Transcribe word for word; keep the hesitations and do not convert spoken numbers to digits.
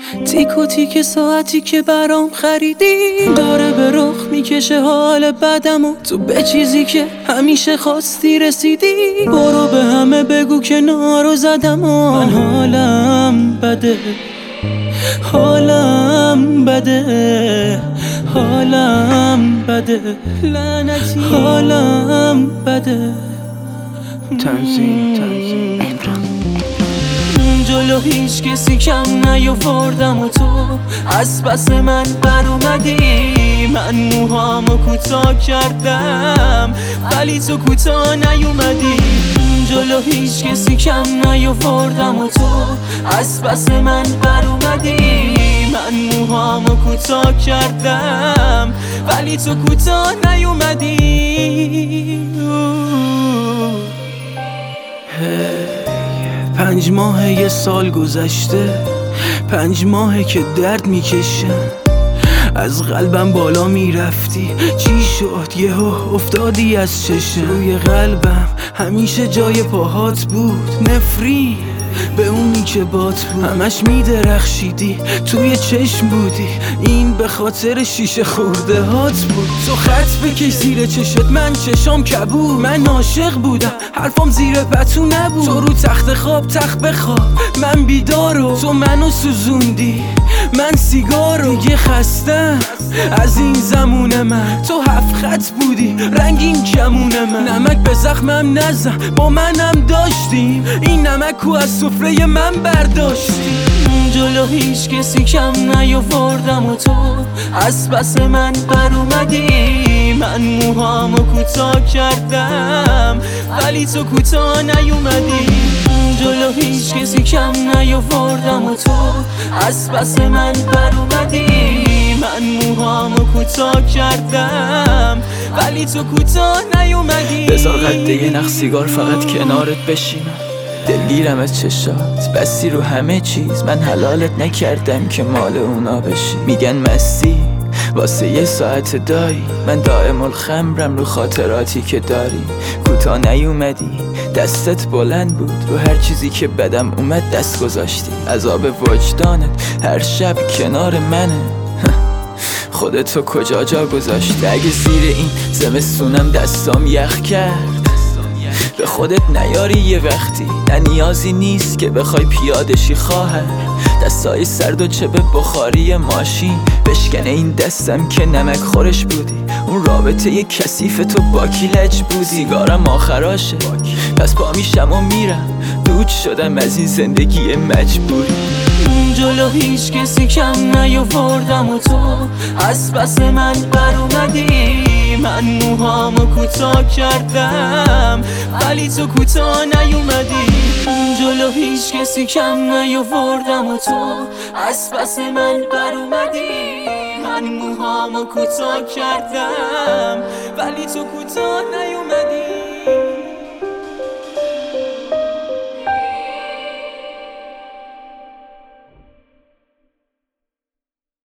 تیک و تیک ساعتی که برام خریدی داره به رخ میکشه حال بدم و تو به چیزی که همیشه خواستی رسیدی. برو به همه بگو که نارو زدم و من حالم بده، حالم بده، حالم بده، لعنتی حالم بده. تنظیم تنظیم جلو هیچ کسی کم نیاوردم و تو از پس من بر اومدی. من موهامو کوتاه کردم ولی تو کوتاه نیومدی. جلو هیچ کسی کم نیاوردم و تو از پس من بر اومدی. من موهامو کوتاه کردم ولی تو کوتاه نیومدی. پنج ماه یه سال گذشته، پنج ماهه که درد میکشم، از قلبم بالا میرفتی. چی شد یهو افتادی از چشم؟ روی قلبم همیشه جای پاهات بود. نفری به اونی که بات بود، همش میدرخشیدی توی چشم بودی. این به خاطر شیشه خورده هات بود. تو خط بکش زیر چشت، من چشام کبود. من عاشق بودم حرفام زیر پتو نبود. تو رو تخت خواب تخت بخواب، من بیدارو تو منو سوزوندی. من سیگارو دیگه خستم از این زمون من. تو هفت خط بودی رنگین کمون من. نمک به زخمم نزن با منم داشتیم، این نمکو از سفره من برداشتی. جلو هیچ کسی کم نیاوردم و تو از پس من بر اومدی. من موهامو کوتاه کردم ولی تو کوتاه نیومدی. جلو هیچ کسی کم نیاوردم و تو از پس من بر اومدی. من موهامو کوتاه کردم ولی تو کوتاه نیومدی. بذار قد یه نخ سیگار فقط کنارت بشینم، دلگیرم از چشات بستی رو همه چیز. من حلالت نکردم که مال اونا بشی. میگن مستی واسه یه ساعت دایی، من دائم الخمرم رو خاطراتی که داری. کوتاه نیومدی دستت بلند بود، رو هر چیزی که بدم اومد دست گذاشتی. عذاب وجدانت هر شب کنار منه، خودتو کجا جا گذاشتی؟ اگه زیر این زمستونم دستام یخ کرد، به خودت نیاری یه وقتی. نه نیازی نیست که بخوای پیادشی خواهر، دستای سرد و چه به بخاری ماشین بشکنه این دستم که نمک خورش بودی. اون رابطه یه کثیف تو با کی لج بودی. سیگارم آخراشه پس پا میشم و میرم، دود شدم از این زندگی مجبوری. جلو هیچ کسی کم نیاوردم و تو از پس من بر اومدی. من موهامو کوتاه کردم ولی تو کوتاه نیومدی. جلو هیچ کسی کم نیاوردم و تو از پس من بر اومدی. من موهامو کوتاه کردم ولی تو کوتاه نیومدی.